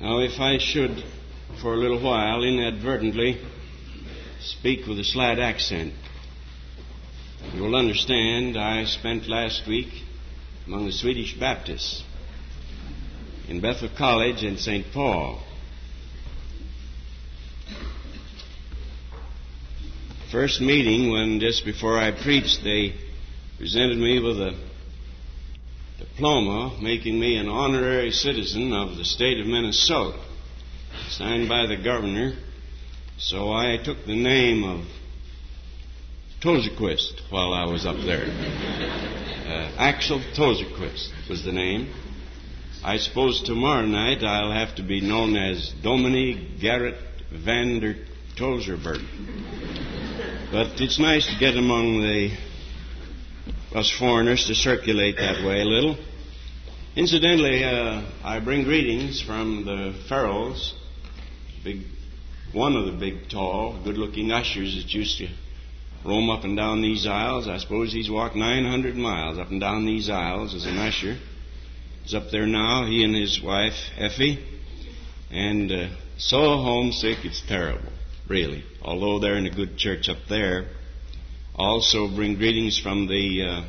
Now, if I should, for a little while, inadvertently speak with a slight accent, you'll understand I spent last week among the Swedish Baptists in Bethel College in St. Paul. First meeting, when just before I preached, they presented me with a diploma making me an honorary citizen of the state of Minnesota, signed by the governor. So I took the name of Tosequist while I was up there. Axel Tosequist was the name. I suppose tomorrow night I'll have to be known as Dominique Gerrit van der Toserberg. But it's nice to get among us foreigners to circulate that way a little. Incidentally, I bring greetings from the Farrells, one of the big, tall, good-looking ushers that used to roam up and down these aisles. I suppose he's walked 900 miles up and down these aisles as an usher. He's up there now, he and his wife, Effie, and so homesick it's terrible, really, although they're in a good church up there. Also bring greetings from the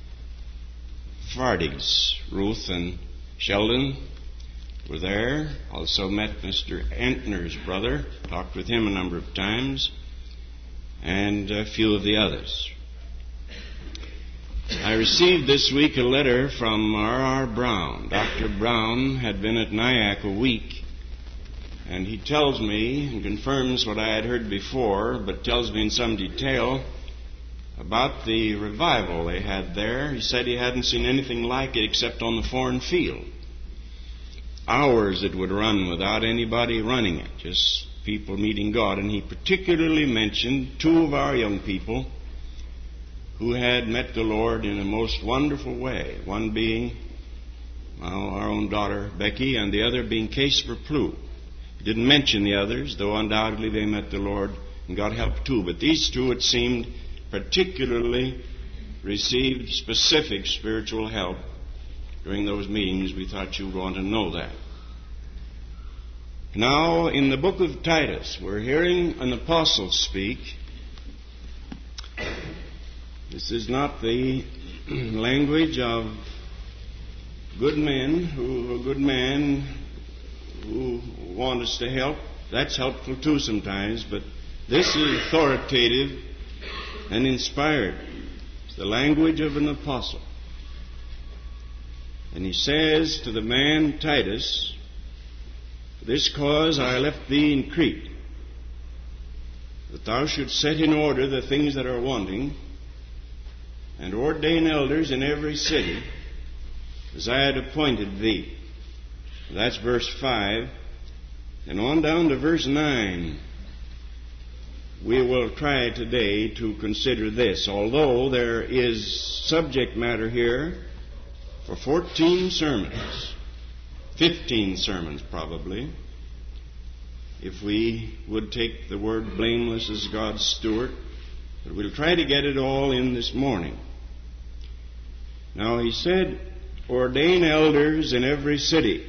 Fardigs. Ruth and Sheldon were there. Also met Mr. Entner's brother, talked with him a number of times, and a few of the others. I received this week a letter from R.R. Brown. Dr. Brown had been at Nyack a week, and he tells me and confirms what I had heard before, but tells me in some detail about the revival they had there. He said he hadn't seen anything like it except on the foreign field. Hours it would run without anybody running it, just people meeting God. And he particularly mentioned two of our young people who had met the Lord in a most wonderful way, one being our own daughter Becky, and the other being Case Verplu. He didn't mention the others, though undoubtedly they met the Lord and got help too. But these two, it seemed, particularly received specific spiritual help during those meetings. We thought you would want to know that. Now, in the book of Titus, we're hearing an apostle speak. This is not the language of good men a good man who want us to help. That's helpful too sometimes, but this is authoritative and inspired. It's the language of an apostle. And he says to the man Titus, "For this cause I left thee in Crete, that thou shouldst set in order the things that are wanting, and ordain elders in every city, as I had appointed thee." That's verse 5. And on down to verse 9. We will try today to consider this, although there is subject matter here for 14 sermons, 15 sermons probably, if we would take the word blameless as God's steward. But we'll try to get it all in this morning. Now he said, ordain elders in every city,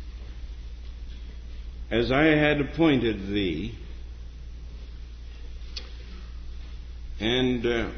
as I had appointed thee. And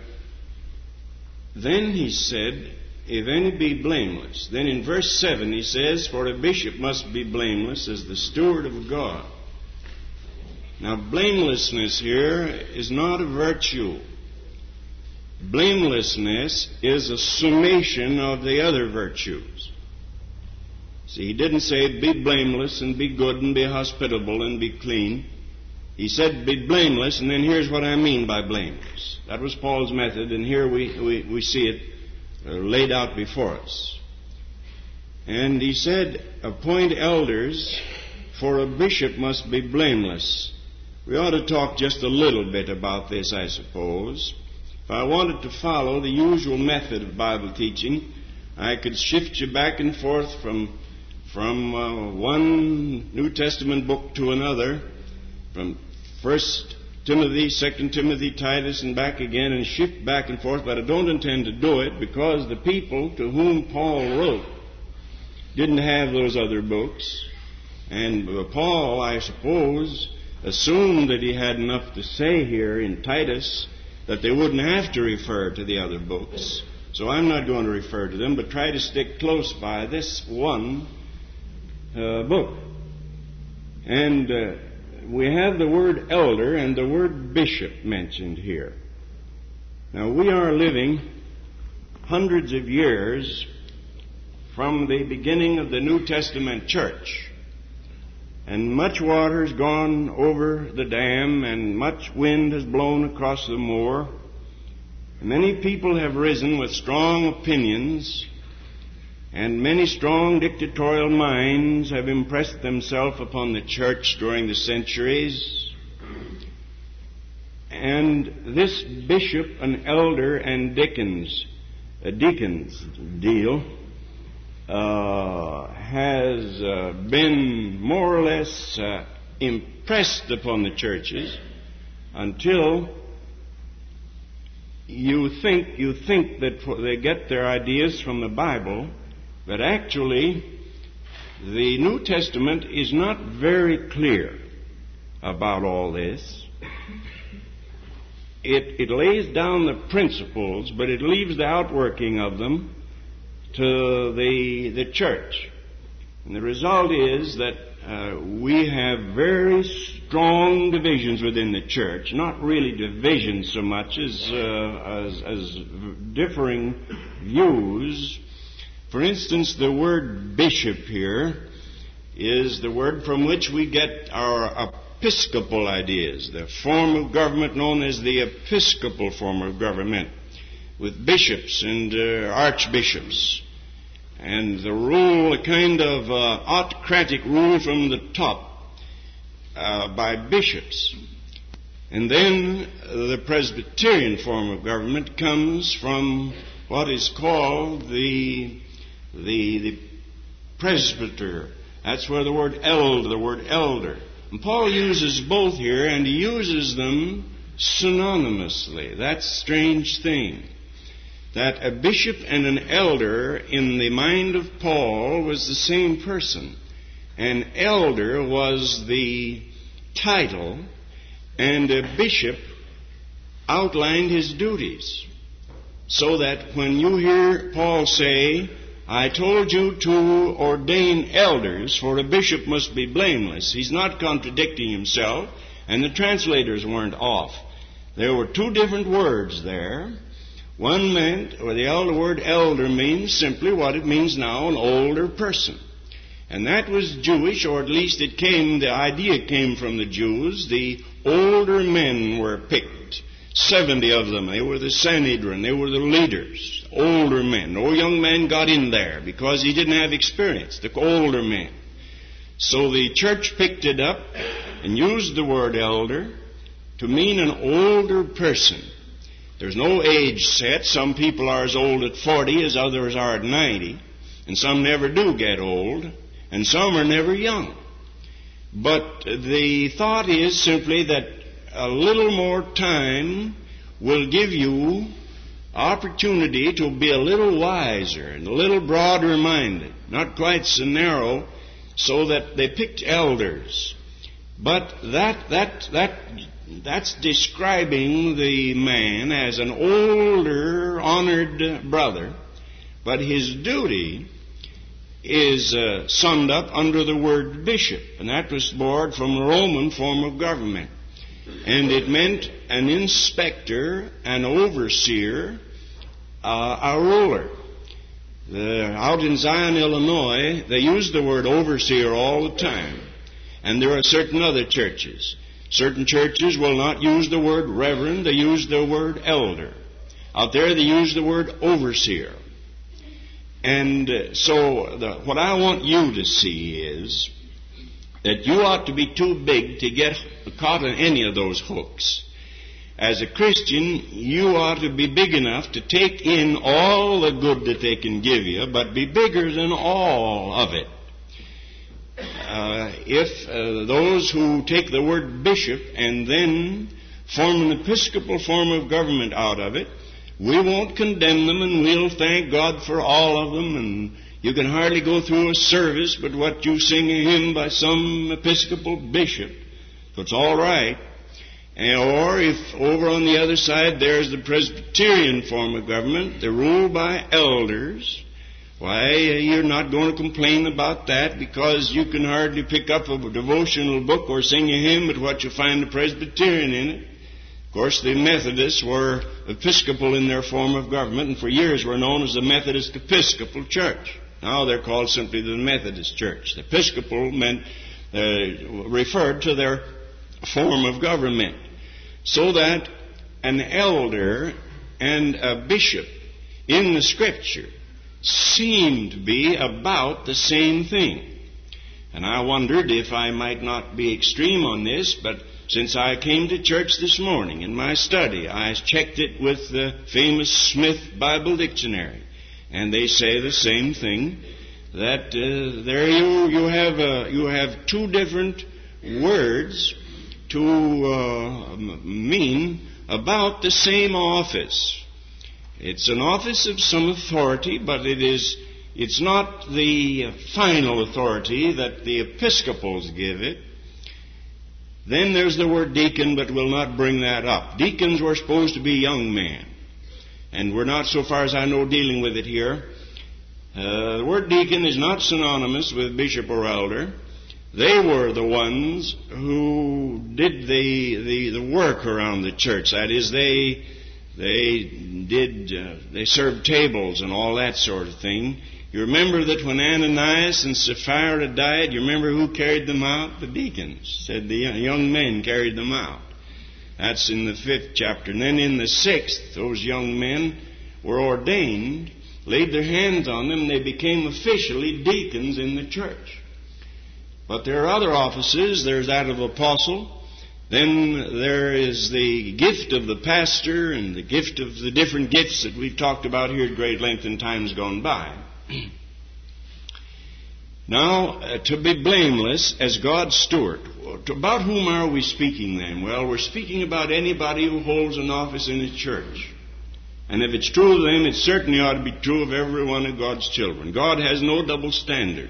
then he said, if any be blameless. Then in verse 7 he says, for a bishop must be blameless as the steward of God. Now blamelessness here is not a virtue. Blamelessness is a summation of the other virtues. See, he didn't say be blameless and be good and be hospitable and be clean. He said be blameless, and then here's what I mean by blameless. That was Paul's method, and here we see it laid out before us. And he said, appoint elders, for a bishop must be blameless. We ought to talk just a little bit about this, I suppose. If I wanted to follow the usual method of Bible teaching, I could shift you back and forth from one New Testament book to another, from 1 Timothy, 2 Timothy, Titus, and back again, and shift back and forth, but I don't intend to do it because the people to whom Paul wrote didn't have those other books. And Paul, I suppose, assumed that he had enough to say here in Titus that they wouldn't have to refer to the other books. So I'm not going to refer to them, but try to stick close by this one book. And we have the word elder and the word bishop mentioned here. Now, we are living hundreds of years from the beginning of the New Testament church. And much water has gone over the dam, and much wind has blown across the moor. Many people have risen with strong opinions, and many strong dictatorial minds have impressed themselves upon the church during the centuries. And this bishop and elder and deacons deal has been more or less impressed upon the churches until you think that they get their ideas from the Bible, but actually the New Testament is not very clear about all this. It lays down the principles, but it leaves the outworking of them to the church. And the result is that we have very strong divisions within the church, not really divisions so much as differing views. For instance, the word bishop here is the word from which we get our episcopal ideas, the form of government known as the episcopal form of government, with bishops and archbishops, and the rule, a kind of autocratic rule from the top by bishops. And then the Presbyterian form of government comes from what is called the presbyter. That's where the word elder. And Paul uses both here, and he uses them synonymously. That's a strange thing. That a bishop and an elder in the mind of Paul was the same person. An elder was the title, and a bishop outlined his duties. So that when you hear Paul say, I told you to ordain elders, for a bishop must be blameless, he's not contradicting himself, and the translators weren't off. There were two different words there. One meant, or the word elder means simply what it means now, an older person. And that was Jewish, or at least the idea came from the Jews. The older men were picked, 70 of them. They were the Sanhedrin, they were the leaders, older men. No young man got in there because he didn't have experience, the older men. So the church picked it up and used the word elder to mean an older person. There's no age set. Some people are as old at 40 as others are at 90. And some never do get old. And some are never young. But the thought is simply that a little more time will give you opportunity to be a little wiser and a little broader minded. Not quite so narrow, so that they picked elders. But that's describing the man as an older, honored brother. But his duty is summed up under the word bishop. And that was borrowed from the Roman form of government. And it meant an inspector, an overseer, a ruler. Out in Zion, Illinois, they use the word overseer all the time. And there are certain other churches. Certain churches will not use the word reverend, they use the word elder. Out there they use the word overseer. And so what I want you to see is that you ought to be too big to get caught in any of those hooks. As a Christian, you ought to be big enough to take in all the good that they can give you, but be bigger than all of it. If those who take the word bishop and then form an episcopal form of government out of it, we won't condemn them, and we'll thank God for all of them, and You can hardly go through a service but what you sing a hymn by some Episcopal bishop. So it's all right. Or if over on the other side there's the Presbyterian form of government, they're ruled by elders, why, you're not going to complain about that because you can hardly pick up a devotional book or sing a hymn but what you find the Presbyterian in it. Of course, the Methodists were Episcopal in their form of government and for years were known as the Methodist Episcopal Church. Now they're called simply the Methodist Church. The Episcopal referred to their form of government. So that an elder and a bishop in the Scripture seem to be about the same thing. And I wondered if I might not be extreme on this, but since I came to church this morning in my study, I checked it with the famous Smith Bible Dictionary. And they say the same thing, that there you have two different words to mean about the same office. It's an office of some authority, but it's not the final authority that the Episcopals give it. Then there's the word deacon, but we'll not bring that up. Deacons were supposed to be young men, and we're not, so far as I know, dealing with it here. The word deacon is not synonymous with bishop or elder. They were the ones who did the work around the church. That is, they served tables and all that sort of thing. You remember that when Ananias and Sapphira died, you remember who carried them out? The deacons. Said the young men carried them out. That's in the 5th chapter. And then in the 6th, those young men were ordained, laid their hands on them, and they became officially deacons in the church. But there are other offices. There's that of apostle. Then there is the gift of the pastor and the gift of the different gifts that we've talked about here at great length in times gone by. Now, to be blameless as God's steward. About whom are we speaking then? Well, we're speaking about anybody who holds an office in the church. And if it's true of them, it certainly ought to be true of every one of God's children. God has no double standard.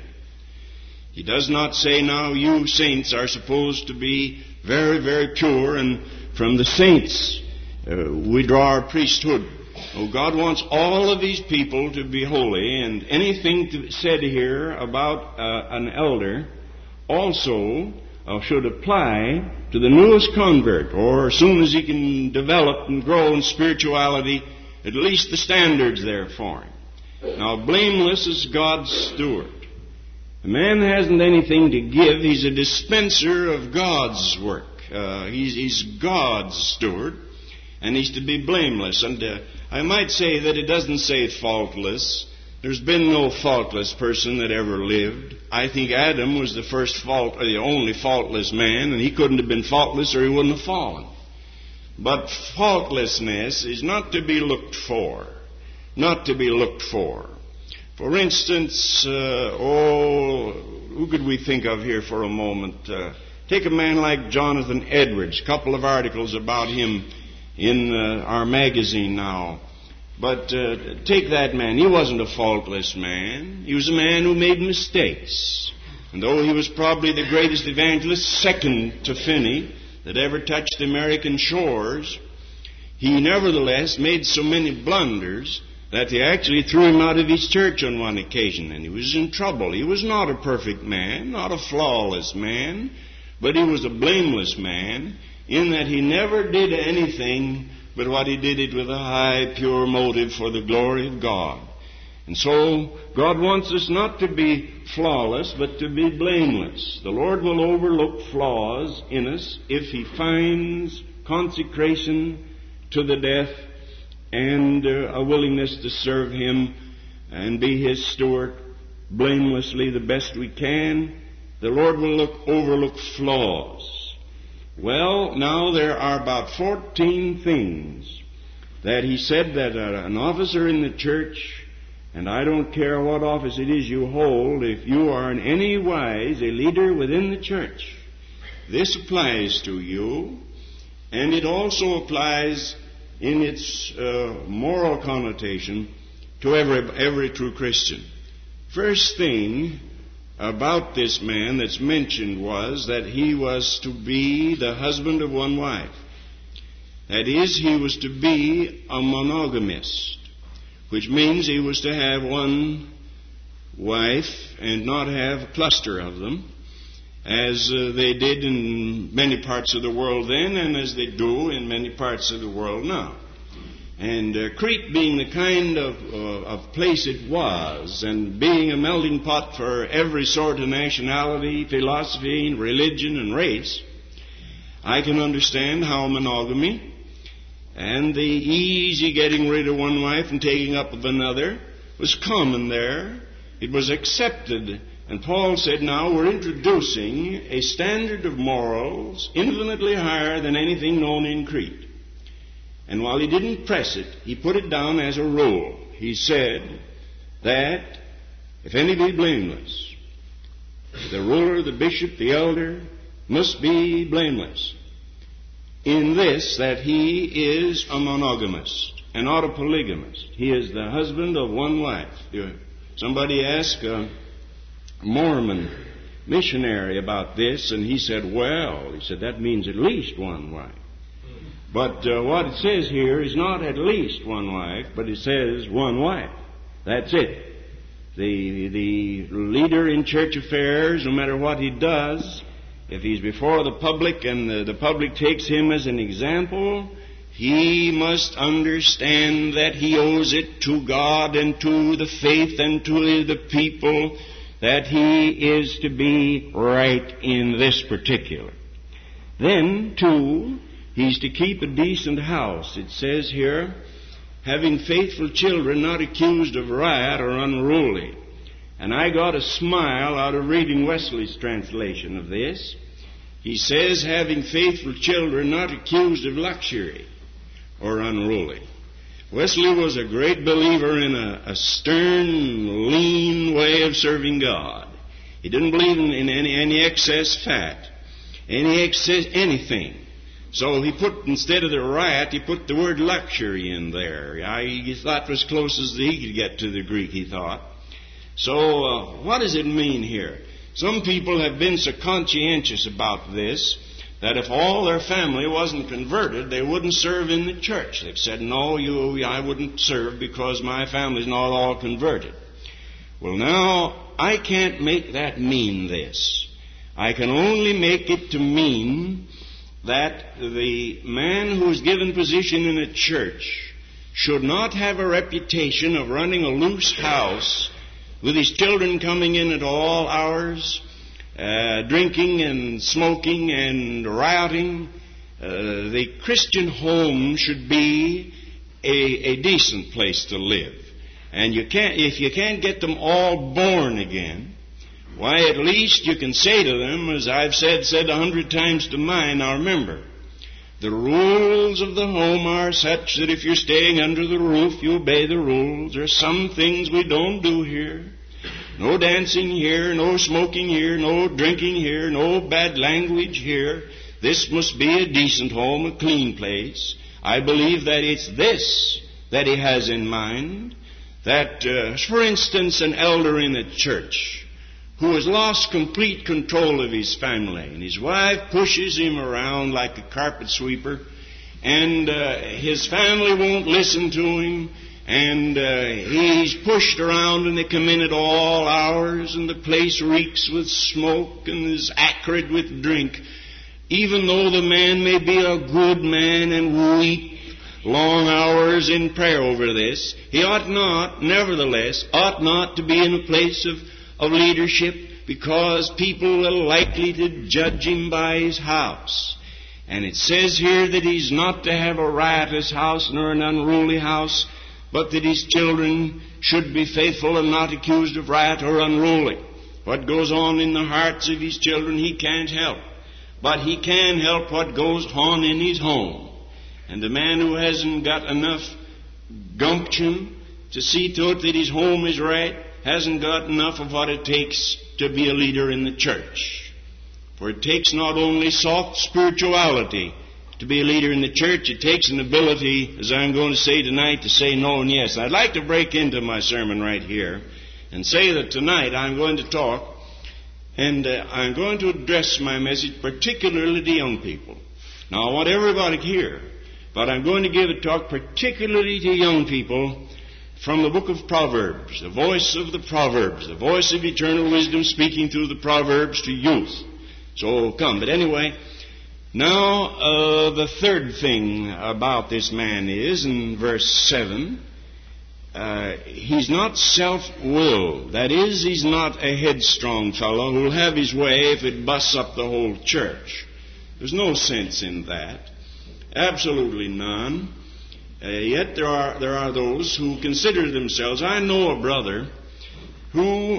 He does not say, now you saints are supposed to be very, very pure, and from the saints we draw our priesthood. Oh, God wants all of these people to be holy, and anything said here about an elder also should apply to the newest convert, or as soon as he can develop and grow in spirituality, at least the standards there for him. Now, blameless is God's steward. A man hasn't anything to give. He's a dispenser of God's work. He's God's steward, and he's to be blameless. And I might say that it doesn't say faultless. There's been no faultless person that ever lived. I think Adam was the only faultless man, and he couldn't have been faultless or he wouldn't have fallen. But faultlessness is not to be looked for. Not to be looked for. For instance, who could we think of here for a moment? Take a man like Jonathan Edwards. A couple of articles about him in our magazine now. But take that man. He wasn't a faultless man. He was a man who made mistakes. And though he was probably the greatest evangelist, second to Finney, that ever touched American shores, he nevertheless made so many blunders that they actually threw him out of his church on one occasion, and he was in trouble. He was not a perfect man, not a flawless man, but he was a blameless man in that he never did anything but what he did it with a high, pure motive for the glory of God. And so God wants us not to be flawless, but to be blameless. The Lord will overlook flaws in us if He finds consecration to the death and a willingness to serve Him and be His steward blamelessly the best we can. The Lord will overlook flaws. Well, now there are about 14 things that He said that an officer in the church, and I don't care what office it is you hold, if you are in any wise a leader within the church, this applies to you, and it also applies in its moral connotation to every true Christian. First thing about this man that's mentioned was that he was to be the husband of one wife. That is, he was to be a monogamist, which means he was to have one wife and not have a cluster of them, as they did in many parts of the world then and as they do in many parts of the world now. And Crete being the kind of place it was, and being a melting pot for every sort of nationality, philosophy, religion, and race, I can understand how monogamy and the easy getting rid of one wife and taking up of another was common there. It was accepted. And Paul said, now we're introducing a standard of morals infinitely higher than anything known in Crete. And while he didn't press it, he put it down as a rule. He said that if any be blameless, the ruler, the bishop, the elder must be blameless in this, that he is a monogamist and not a polygamist. He is the husband of one wife. Somebody asked a Mormon missionary about this, and he said, that means at least one wife. But what it says here is not at least one wife, but it says one wife. That's it. The leader in church affairs, no matter what he does, if he's before the public and the public takes him as an example, he must understand that he owes it to God and to the faith and to the people that he is to be right in this particular. Then, too, he's to keep a decent house. It says here, having faithful children not accused of riot or unruly. And I got a smile out of reading Wesley's translation of this. He says, having faithful children not accused of luxury or unruly. Wesley was a great believer in a stern, lean way of serving God. He didn't believe in any excess fat, any excess anything. So he put, instead of the riot, he put the word luxury in there. He thought it was as close as he could get to the Greek, he thought. So what does it mean here? Some people have been so conscientious about this that if all their family wasn't converted, they wouldn't serve in the church. They've said, no, I wouldn't serve because my family's not all converted. Well, now, I can't make that mean this. I can only make it to mean that the man who is given position in a church should not have a reputation of running a loose house with his children coming in at all hours, drinking and smoking and rioting. The Christian home should be a decent place to live. And if you can't get them all born again, why, at least you can say to them, as I've said 100 times to mine, now remember, the rules of the home are such that if you're staying under the roof, you obey the rules. There are some things we don't do here. No dancing here, no smoking here, no drinking here, no bad language here. This must be a decent home, a clean place. I believe that it's this that he has in mind. That, for instance, an elder in a church who has lost complete control of his family, and his wife pushes him around like a carpet sweeper, and his family won't listen to him, and he's pushed around, and they come in at all hours, and the place reeks with smoke and is acrid with drink. Even though the man may be a good man and weep long hours in prayer over this, he ought not, nevertheless, to be in a place of leadership, because people are likely to judge him by his house. And it says here that he's not to have a riotous house nor an unruly house, but that his children should be faithful and not accused of riot or unruly. What goes on in the hearts of his children he can't help, but he can help what goes on in his home. And the man who hasn't got enough gumption to see to it that his home is right hasn't got enough of what it takes to be a leader in the church. For it takes not only soft spirituality to be a leader in the church, it takes an ability, as I'm going to say tonight, to say no and yes. I'd like to break into my sermon right here and say that tonight I'm going to talk, and I'm going to address my message particularly to young people. Now, I want everybody to hear, but I'm going to give a talk particularly to young people from the book of Proverbs, the voice of the Proverbs, the voice of eternal wisdom speaking through the Proverbs to youth. So come. But anyway, now the third thing about this man is, in verse 7, he's not self-willed. That is, he's not a headstrong fellow who'll have his way if it busts up the whole church. There's no sense in that. Absolutely none. Yet there are those who consider themselves. I know a brother who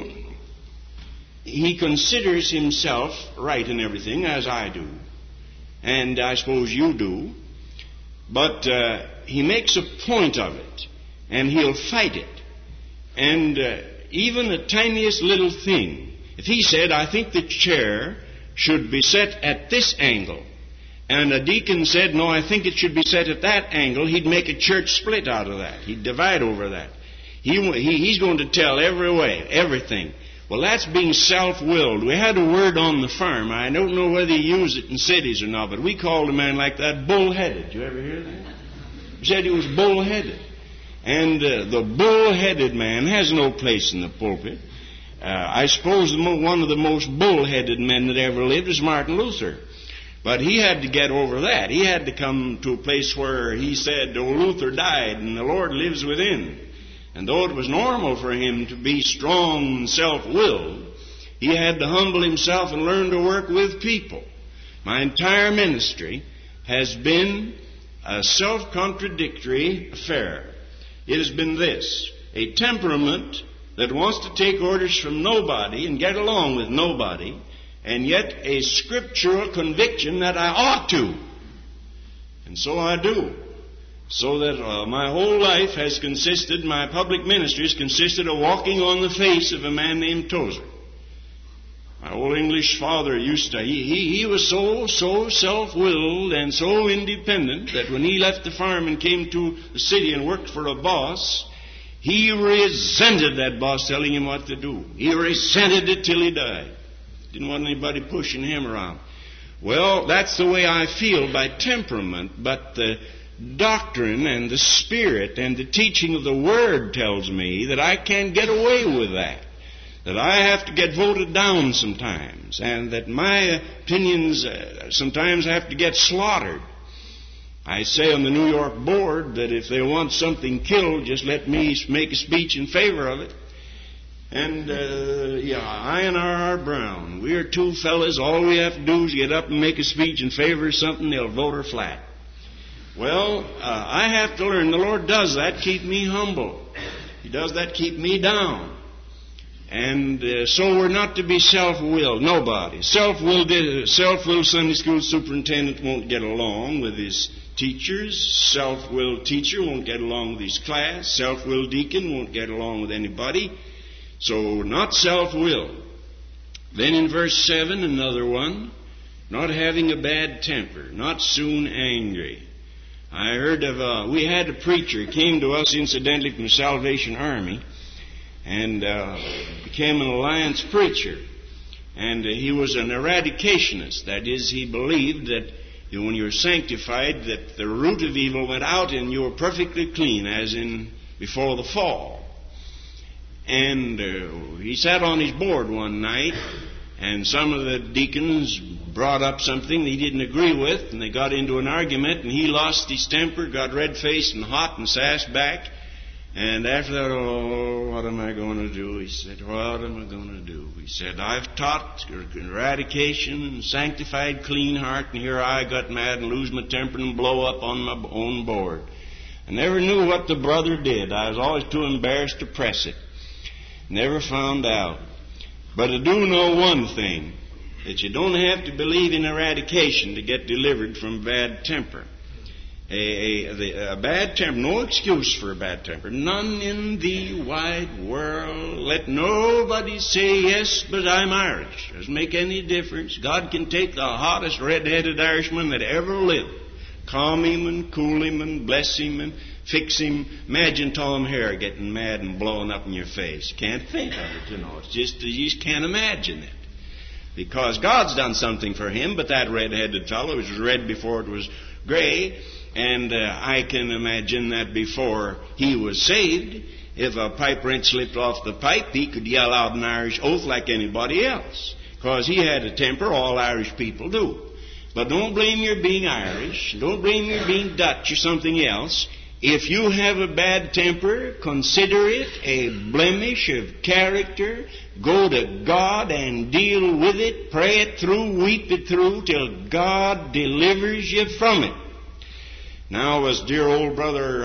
he considers himself right in everything, as I do, and I suppose you do, but he makes a point of it, and he'll fight it. And even the tiniest little thing, if he said, I think the chair should be set at this angle, and a deacon said, no, I think it should be set at that angle, he'd make a church split out of that. He'd divide over that. He's going to tell every way, everything. Well, that's being self-willed. We had a word on the farm. I don't know whether you use it in cities or not, but we called a man like that bull-headed. You ever hear that? We said he was bull-headed. And the bull-headed man has no place in the pulpit. I suppose one of the most bull-headed men that ever lived is Martin Luther. But he had to get over that. He had to come to a place where he said, oh, Luther died and the Lord lives within. And though it was normal for him to be strong and self-willed, he had to humble himself and learn to work with people. My entire ministry has been a self-contradictory affair. It has been this: a temperament that wants to take orders from nobody and get along with nobody, and yet a scriptural conviction that I ought to. And so I do. So that my whole life has consisted, my public ministry has consisted of walking on the face of a man named Tozer. My old English father used to, he was so self-willed and so independent that when he left the farm and came to the city and worked for a boss, he resented that boss telling him what to do. He resented it till he died. Didn't want anybody pushing him around. Well, that's the way I feel by temperament, but the doctrine and the Spirit and the teaching of the Word tells me that I can't get away with that. That I have to get voted down sometimes, and that my opinions sometimes have to get slaughtered. I say on the New York board that if they want something killed, just let me make a speech in favor of it. And, I and R.R. Brown, we are two fellas. All we have to do is get up and make a speech in favor of something, they'll vote her flat. Well, I have to learn. The Lord does that, keep me humble. He does that, keep me down. And so we're not to be self-willed. Nobody. Self-willed Sunday school superintendent won't get along with his teachers. Self-willed teacher won't get along with his class. Self-willed deacon won't get along with anybody. So not self-willed. Then in verse 7, another one. Not having a bad temper. Not soon angry. I heard of, we had a preacher, he came to us incidentally from the Salvation Army, and became an alliance preacher. And he was an eradicationist. That is, he believed that when you were sanctified, that the root of evil went out and you were perfectly clean, as in before the fall. And he sat on his board one night, and some of the deacons brought up something he didn't agree with, and they got into an argument, and he lost his temper, got red-faced and hot and sassed back. And after that, oh, what am I going to do? He said, what am I going to do? He said, I've taught eradication and sanctified clean heart, and here I got mad and lose my temper and blow up on my own board. I never knew what the brother did. I was always too embarrassed to press it. Never found out. But I do know one thing, that you don't have to believe in eradication to get delivered from bad temper. A bad temper, no excuse for a bad temper. None in the wide world. Let nobody say, yes, but I'm Irish. Doesn't make any difference. God can take the hottest red-headed Irishman that ever lived, calm him and cool him and bless him and fix him. Imagine Tom Hare getting mad and blowing up in your face. Can't think of it, you know. It's just, you just can't imagine it. Because God's done something for him, but that red-headed fellow was red before it was gray, and I can imagine that before he was saved, if a pipe wrench slipped off the pipe, he could yell out an Irish oath like anybody else. Because he had a temper, all Irish people do. But don't blame your being Irish, don't blame your being Dutch or something else. If you have a bad temper, consider it a blemish of character. Go to God and deal with it. Pray it through, weep it through, till God delivers you from it. Now, as dear old brother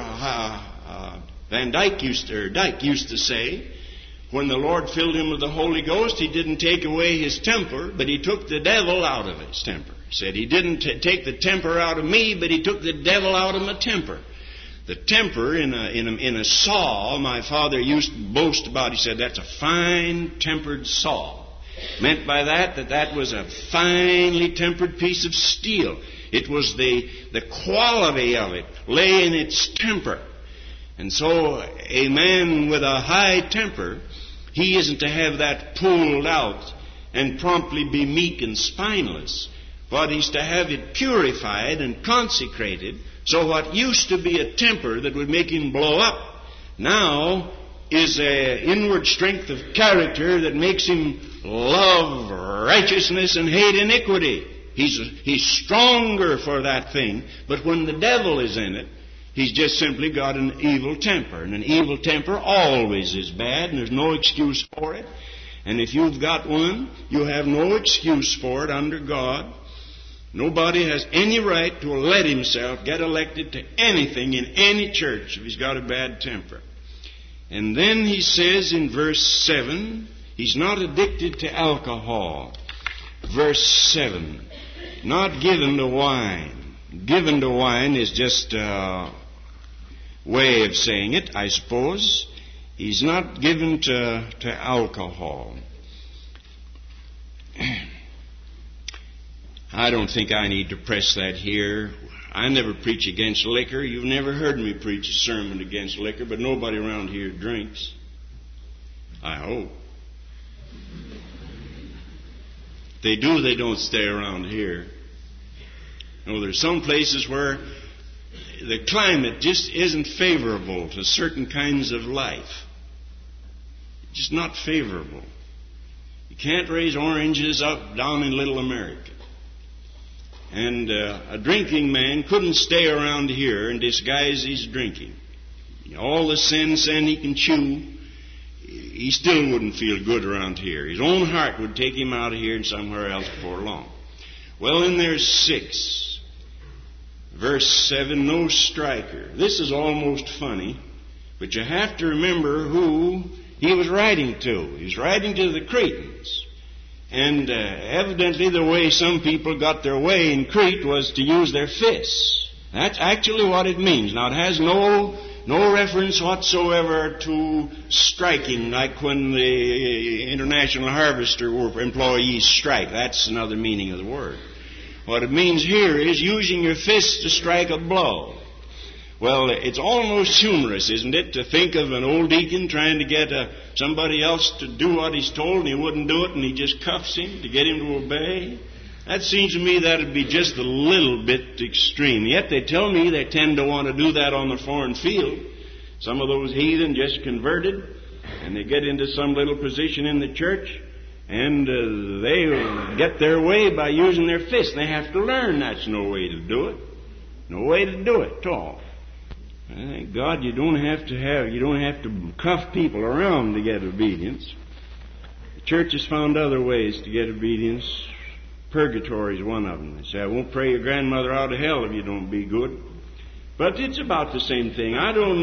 Van Dyke used to say, when the Lord filled him with the Holy Ghost, he didn't take away his temper, but he took the devil out of his temper. He said, he didn't take the temper out of me, but he took the devil out of my temper. The temper in a saw, my father used to boast about. He said, that's a fine-tempered saw. Meant by that was a finely tempered piece of steel. It was the quality of it lay in its temper. And so a man with a high temper, he isn't to have that pulled out and promptly be meek and spineless, but he's to have it purified and consecrated. So what used to be a temper that would make him blow up now is an inward strength of character that makes him love righteousness and hate iniquity. He's stronger for that thing, but when the devil is in it, he's just simply got an evil temper. And an evil temper always is bad, and there's no excuse for it. And if you've got one, you have no excuse for it under God. Nobody has any right to let himself get elected to anything in any church if he's got a bad temper. And then he says in verse 7, he's not addicted to alcohol. Verse 7, not given to wine. Given to wine is just a way of saying it, I suppose. He's not given to alcohol. I don't think I need to press that here. I never preach against liquor. You've never heard me preach a sermon against liquor, but nobody around here drinks. I hope. If they do, they don't stay around here. You know, there's some places where the climate just isn't favorable to certain kinds of life. Just not favorable. You can't raise oranges up down in Little America. And a drinking man couldn't stay around here and disguise his drinking. All the sin he can chew, he still wouldn't feel good around here. His own heart would take him out of here and somewhere else before long. Well, then there's 6. Verse 7, no striker. This is almost funny, but you have to remember who he was writing to. He was writing to the Cretans. And evidently the way some people got their way in Crete was to use their fists. That's actually what it means. Now, it has no reference whatsoever to striking, like when the International Harvester employees strike. That's another meaning of the word. What it means here is using your fists to strike a blow. Well, it's almost humorous, isn't it, to think of an old deacon trying to get somebody else to do what he's told, and he wouldn't do it, and he just cuffs him to get him to obey. That seems to me that would be just a little bit extreme. Yet they tell me they tend to want to do that on the foreign field. Some of those heathen just converted, and they get into some little position in the church, and they get their way by using their fists. They have to learn that's no way to do it. No way to do it at all. Thank God you don't have to cuff people around to get obedience. The church has found other ways to get obedience. Purgatory is one of them. They say, I won't pray your grandmother out of hell if you don't be good. But it's about the same thing. I don't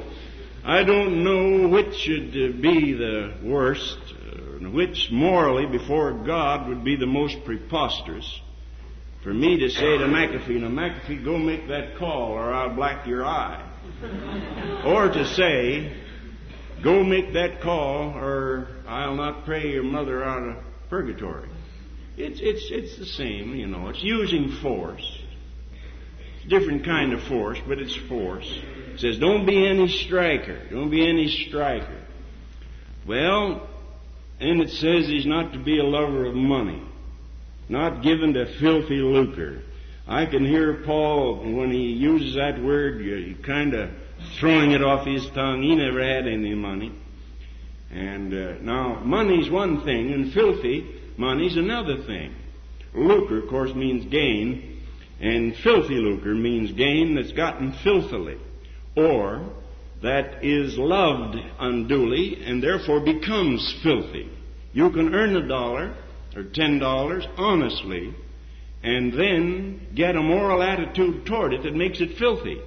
know which should be the worst, which morally before God would be the most preposterous. For me to say to McAfee, now McAfee, go make that call or I'll black your eye. Or to say, go make that call or I'll not pray your mother out of purgatory. It's the same, you know. It's using force. It's a different kind of force, but it's force. It says, don't be any striker. Don't be any striker. Well, and it says he's not to be a lover of money, not given to filthy lucre. I can hear Paul, when he uses that word, he kind of throwing it off his tongue. He never had any money. And now, money's one thing, and filthy money's another thing. Lucre, of course, means gain, and filthy lucre means gain that's gotten filthily, or that is loved unduly and therefore becomes filthy. You can earn $1 or $10 honestly, and then get a moral attitude toward it that makes it filthy.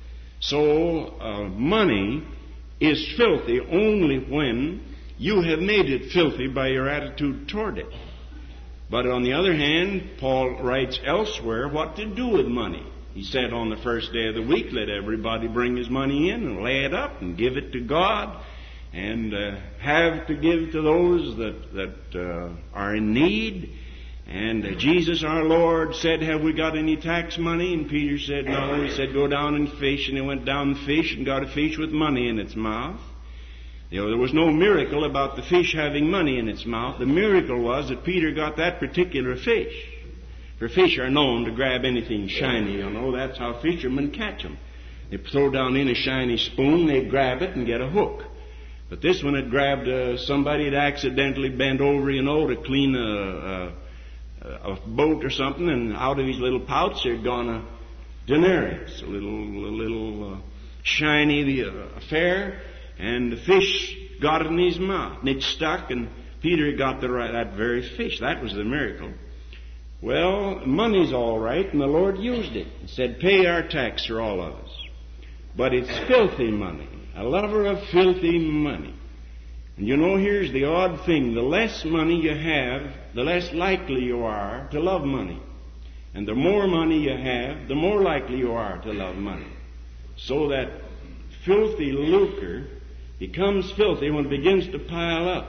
So money is filthy only when you have made it filthy by your attitude toward it. But on the other hand, Paul writes elsewhere what to do with money. He said on the first day of the week, let everybody bring his money in and lay it up and give it to God, and have to give to those that are in need. And Jesus our Lord said, have we got any tax money? And Peter said, no. He said, go down and fish. And he went down and fished and got a fish with money in its mouth. You know, there was no miracle about the fish having money in its mouth. The miracle was that Peter got that particular fish. For fish are known to grab anything shiny, you know. That's how fishermen catch them. They throw down in a shiny spoon, they grab it and get a hook. But this one had grabbed somebody that accidentally bent over, you know, to clean a boat or something, and out of his little pouch there had gone a denarius, a little shiny affair, and the fish got it in his mouth, and it stuck, and Peter got that very fish. That was the miracle. Well, money's all right, and the Lord used it. He said, pay our tax for all of us. But it's filthy money, a lover of filthy money. And you know, here's the odd thing. The less money you have, the less likely you are to love money. And the more money you have, the more likely you are to love money. So that filthy lucre becomes filthy when it begins to pile up.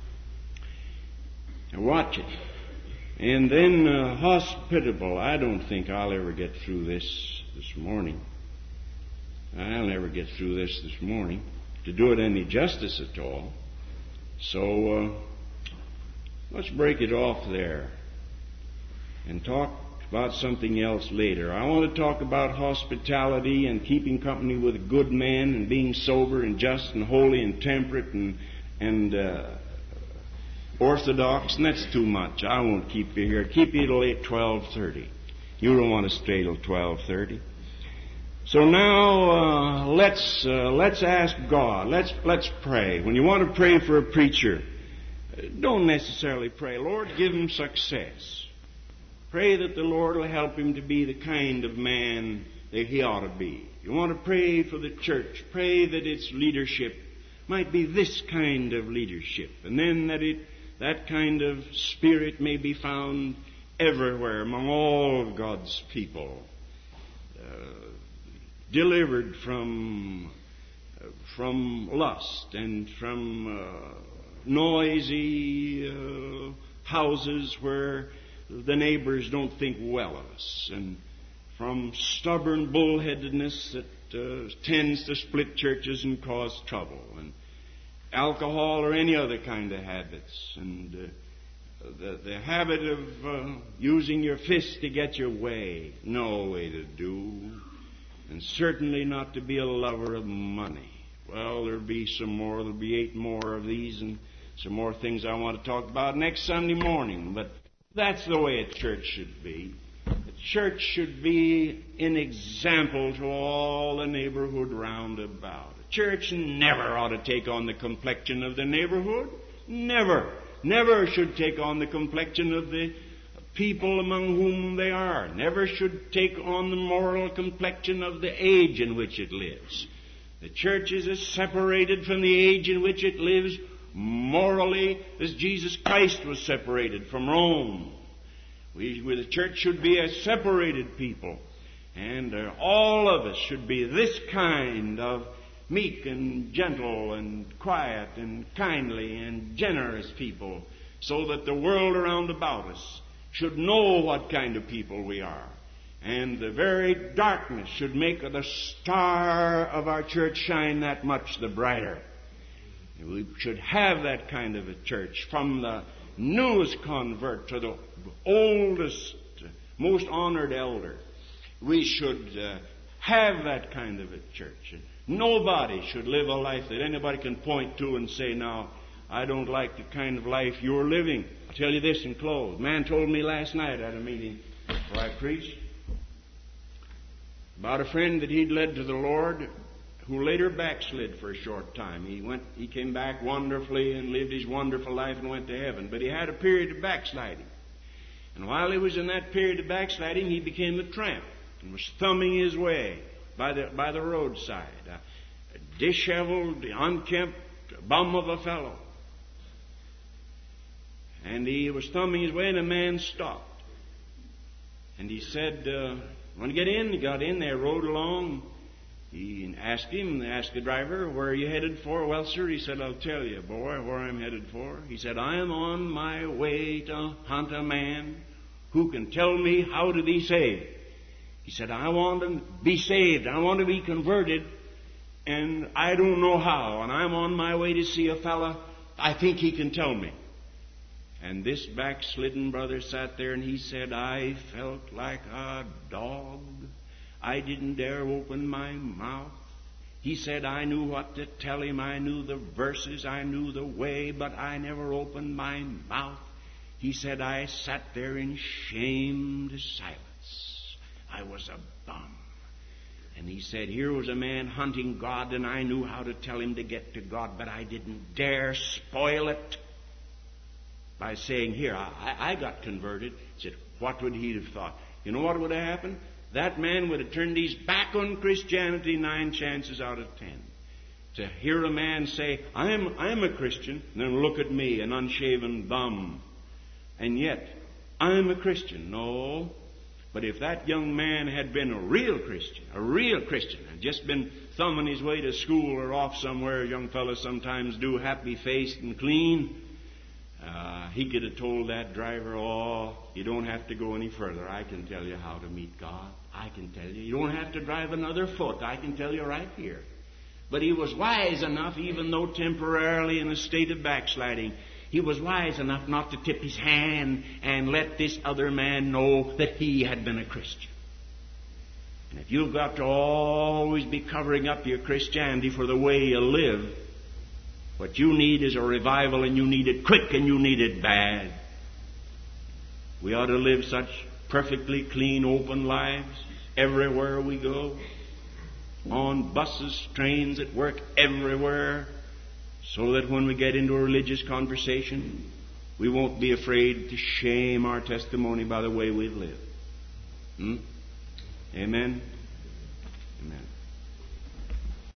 Now watch it. And then hospitable. I don't think I'll ever get through this morning. I'll never get through this morning to do it any justice at all. So let's break it off there and talk about something else later. I want to talk about hospitality and keeping company with a good man and being sober and just and holy and temperate and orthodox, and that's too much. I won't keep you here. Keep you till 12:30. You don't want to stay till 12:30. So now let's ask God. Let's pray. When you want to pray for a preacher, don't necessarily pray, Lord, give him success. Pray that the Lord will help him to be the kind of man that he ought to be. You want to pray for the church. Pray that its leadership might be this kind of leadership, and then that kind of spirit may be found everywhere among all of God's people. Delivered from lust and from noisy houses where the neighbors don't think well of us, and from stubborn bullheadedness that tends to split churches and cause trouble, and alcohol or any other kind of habits, and the habit of using your fist to get your way. No way to do. And certainly not to be a lover of money. Well, there'll be some more. There'll be 8 more of these and some more things I want to talk about next Sunday morning. But that's the way a church should be. The church should be an example to all the neighborhood round about. A church never ought to take on the complexion of the neighborhood. Never. Never should take on the complexion of the people among whom they are. Never should take on the moral complexion of the age in which it lives. The church is as separated from the age in which it lives morally as Jesus Christ was separated from Rome. The church should be a separated people. And all of us should be this kind of meek and gentle and quiet and kindly and generous people, so that the world around about us should know what kind of people we are. And the very darkness should make the star of our church shine that much the brighter. We should have that kind of a church, from the newest convert to the oldest, most honored elder. We should have that kind of a church. Nobody should live a life that anybody can point to and say, now, I don't like the kind of life you're living. I'll tell you this in close. A man told me last night at a meeting where I preached about a friend that he'd led to the Lord, who later backslid for a short time. He came back wonderfully and lived his wonderful life and went to heaven. But he had a period of backsliding. And while he was in that period of backsliding, he became a tramp and was thumbing his way by the roadside. A disheveled, unkempt bum of a fellow. And he was thumbing his way, and a man stopped. And he said, want to get in? He got in. They rode along. He asked the driver, where are you headed for? Well, sir, he said, I'll tell you, boy, where I'm headed for. He said, I am on my way to hunt a man who can tell me how to be saved. He said, I want to be saved. I want to be converted, and I don't know how. And I'm on my way to see a fella. I think he can tell me. And this backslidden brother sat there, and he said, I felt like a dog. I didn't dare open my mouth. He said, I knew what to tell him. I knew the verses. I knew the way, but I never opened my mouth. He said, I sat there in shamed silence. I was a bum. And he said, here was a man hunting God, and I knew how to tell him to get to God, but I didn't dare spoil it by saying, here, I got converted. He said, what would he have thought? You know what would have happened? That man would have turned his back on Christianity 9 chances out of 10. To hear a man say, I'm a Christian, and then look at me, an unshaven bum. And yet, I'm a Christian. No. But if that young man had been a real Christian, had just been thumbing his way to school or off somewhere, young fellows sometimes do, happy-faced and clean, he could have told that driver, oh, you don't have to go any further. I can tell you how to meet God. I can tell you. You don't have to drive another foot. I can tell you right here. But he was wise enough, even though temporarily in a state of backsliding, he was wise enough not to tip his hand and let this other man know that he had been a Christian. And if you've got to always be covering up your Christianity for the way you live, what you need is a revival, and you need it quick, and you need it bad. We ought to live such perfectly clean, open lives everywhere we go. On buses, trains, at work, everywhere. So that when we get into a religious conversation, we won't be afraid to shame our testimony by the way we live. Amen?